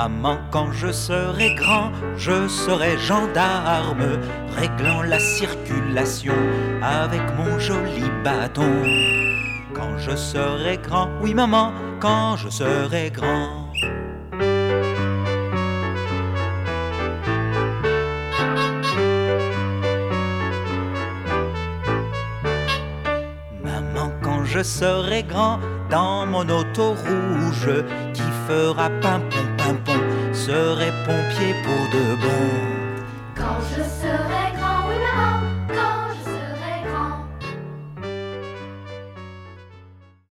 Maman, quand je serai grand, je serai gendarme, réglant la circulation avec mon joli bâton. Quand je serai grand, oui maman, quand je serai grand. Maman, quand je serai grand, dans mon auto rouge qui fera pimpon pimpon, serai pompier pour de bon. Quand je serai grand,